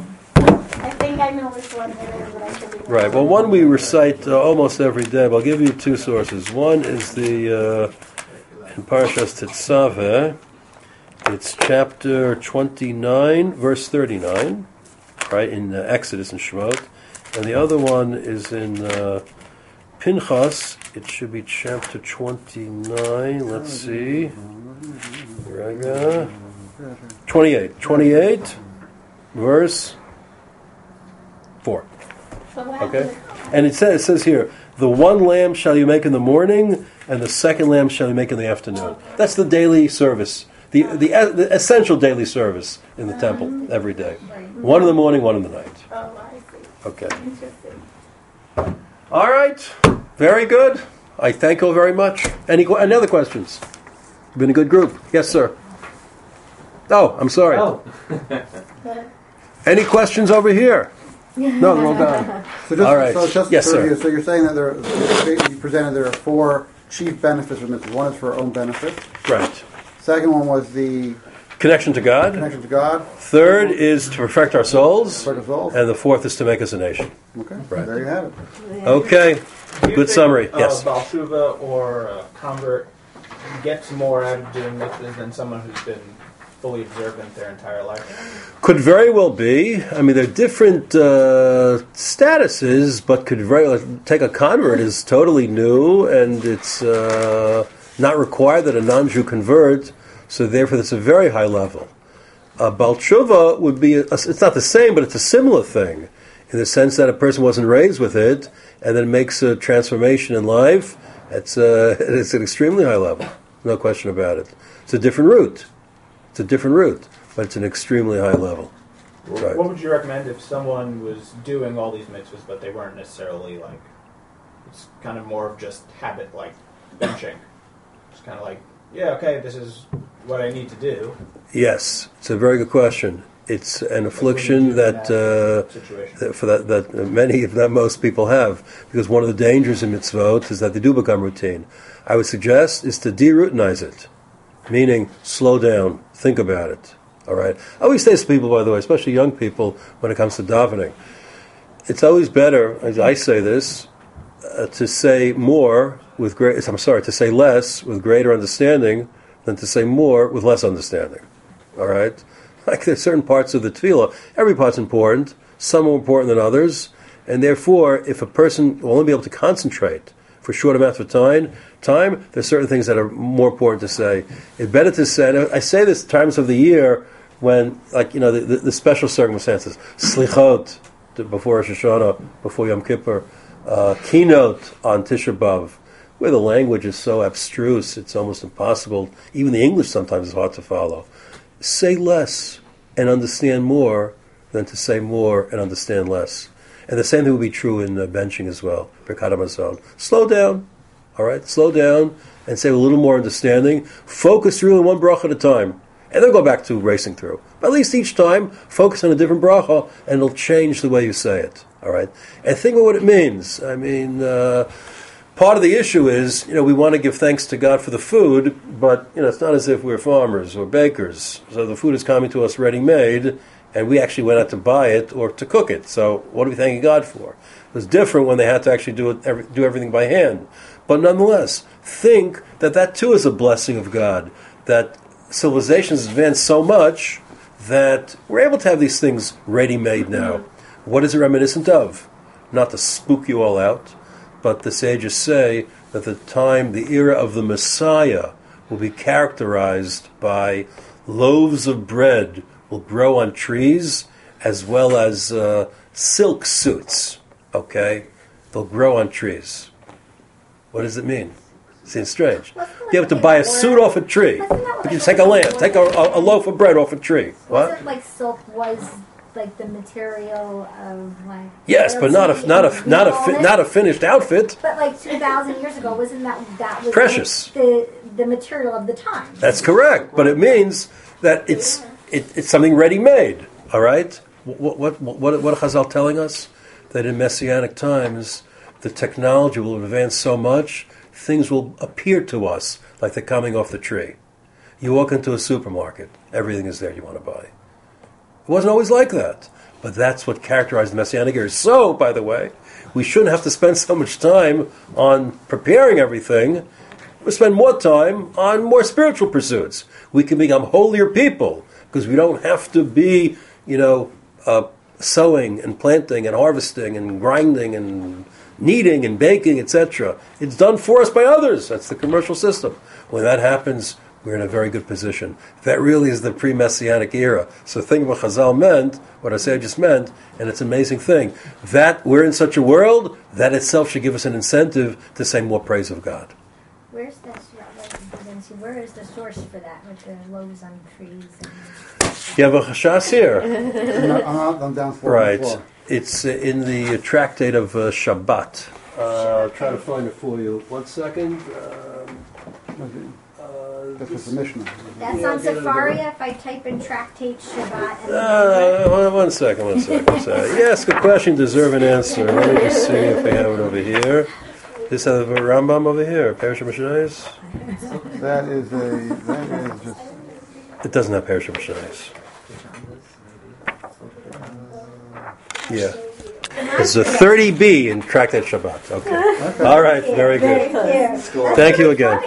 Speaker 6: I think I know which one it is, but I could be wrong.
Speaker 2: Right. Well, one we recite uh, almost every day. But I'll give you two sources. One is the uh, in Parashas Tetzaveh. It's chapter twenty-nine, verse thirty-nine. Right, in uh, Exodus and Shemot. And the other one is in uh, Pinchas. It should be chapter twenty-nine. Let's see. Rega. twenty-eight. twenty-eight, verse four.
Speaker 6: So what
Speaker 2: Okay.
Speaker 6: happened
Speaker 2: And it says, it says here, the one lamb shall you make in the morning, and the second lamb shall you make in the afternoon. That's the daily service, the the, the essential daily service in the temple every day. One in the morning, one in the night.
Speaker 6: Oh, I see.
Speaker 2: Okay.
Speaker 6: Interesting.
Speaker 2: All right. Very good. I thank you all very much. Any, que- any other questions? You've been a good group. Yes, sir. Oh, I'm sorry.
Speaker 7: Oh,
Speaker 2: Any questions over here? No, they're all gone.
Speaker 1: So just,
Speaker 2: All right.
Speaker 1: so just
Speaker 2: Yes,
Speaker 1: for
Speaker 2: sir.
Speaker 1: you, so you're saying that there, you presented there are four chief benefits from this. One is for our own benefit.
Speaker 2: Right.
Speaker 1: Second one was the
Speaker 2: Connection to God.
Speaker 1: connection to God.
Speaker 2: Third is to perfect our souls.
Speaker 1: Perfect our souls.
Speaker 2: And the fourth is to make us a nation.
Speaker 1: Okay,
Speaker 2: Right.
Speaker 1: there you have it.
Speaker 2: Okay.
Speaker 8: Do you
Speaker 2: Good
Speaker 8: think,
Speaker 2: summary.
Speaker 8: Uh,
Speaker 2: Yes.
Speaker 8: Baal Teshuva or a convert gets more out of doing mitzvahs than someone who's been fully observant their entire life?
Speaker 2: Could very well be. I mean, they're different uh, statuses, but could very well take a convert is totally new, and it's uh, not required that a non-Jew convert. So therefore, it's a very high level. Uh, Baal Teshuva would be. A, it's not the same, but it's a similar thing in the sense that a person wasn't raised with it, and then makes a transformation in life. It's uh, it's an extremely high level, no question about it. It's a different route. It's a different route, but it's an extremely high level. Right.
Speaker 8: What would you recommend if someone was doing all these mitzvahs, but they weren't necessarily like, it's kind of more of just habit, like benching? It's kind of like, yeah, okay, this is what I need to do.
Speaker 2: Yes, it's a very good question. It's an affliction that, uh,
Speaker 8: Situation.
Speaker 2: that for that, that many, if not most, people have, because one of the dangers in mitzvot is that they do become routine. I would suggest is to de-routinize it, meaning slow down, think about it. All right. I always say to people, by the way, especially young people, when it comes to davening, it's always better. As I say this, uh, to say more with great. I'm sorry, to say less with greater understanding than to say more with less understanding. All right. Like there's certain parts of the tefillah, every part's important. Some are more important than others, and therefore, if a person will only be able to concentrate for a short amount of time, time, there's certain things that are more important to say. It's better to say. And I say this times of the year when, like you know, the, the, the special circumstances, slichot before Rosh Hashanah, before Yom Kippur, uh, keynote on Tisha B'av, where the language is so abstruse, it's almost impossible. Even the English sometimes is hard to follow. Say less and understand more than to say more and understand less. And the same thing would be true in uh, benching as well. Birkat Hamazon. Slow down, all right? Slow down and say with a little more understanding. Focus through in one bracha at a time. And then go back to racing through. But at least each time, focus on a different bracha, and it'll change the way you say it, all right? And think about what it means. I mean, uh, part of the issue is, you know, we want to give thanks to God for the food, but, you know, it's not as if we're farmers or bakers. So the food is coming to us ready-made, and we actually went out to buy it or to cook it. So what are we thanking God for? It was different when they had to actually do it, every, do everything by hand. But nonetheless, think that that too is a blessing of God, that civilizations advanced so much that we're able to have these things ready-made now. What is it reminiscent of? Not to spook you all out, but the sages say that the time, the era of the Messiah will be characterized by loaves of bread will grow on trees as well as uh, silk suits, okay? They'll grow on trees. What does it mean? Seems strange. You have to buy a suit off a tree. But you take a lamb, take a, a, a loaf of bread off a tree. What?
Speaker 3: Wasn't like silk was like the material of like
Speaker 2: Yes, but not a not a not a fi- not a finished outfit.
Speaker 3: But like two thousand years ago, wasn't that that was
Speaker 2: Precious.
Speaker 3: like the the material of the time?
Speaker 2: That's correct, but it means that it's it, it's something ready-made. All right. What what what what what are Chazal telling us? That in messianic times, the technology will advance so much, things will appear to us like they're coming off the tree. You walk into a supermarket, everything is there you want to buy. It wasn't always like that, but that's what characterized the Messianic era. So, by the way, we shouldn't have to spend so much time on preparing everything. We spend more time on more spiritual pursuits. We can become holier people because we don't have to be, you know, uh, sowing and planting and harvesting and grinding and kneading and baking, et cetera. It's done for us by others. That's the commercial system. When that happens, we're in a very good position. That really is the pre-Messianic era. So think what Chazal meant, what I say I just meant, and it's an amazing thing. That we're in such a world, that itself should give us an incentive to say more praise of God.
Speaker 3: Where's this? Where is the source for that with the loaves on trees? And
Speaker 2: You have a chashas here.
Speaker 1: I'm, not, I'm, not, I'm down four.
Speaker 2: Right.
Speaker 1: Four.
Speaker 2: It's uh, in the uh, tractate of uh, Shabbat. Uh, I'll try to find it for you. One second. Um, uh,
Speaker 1: That's just the Mishnah.
Speaker 3: that's
Speaker 2: Yeah,
Speaker 3: on
Speaker 2: get it
Speaker 3: Safaria. If I type in tractate Shabbat. And
Speaker 2: Uh, one- one second, one second. one second. Yes, good question, deserve an answer. Let me just see if we have it over here. This has a Rambam over here, Parashah Mishnayos.
Speaker 1: That is a. That is just.
Speaker 2: It doesn't have Parashah Mishnayos. Yeah. It's a thirty B in Tractate Shabbat. Okay. All right, very good.
Speaker 3: There.
Speaker 2: Thank you again.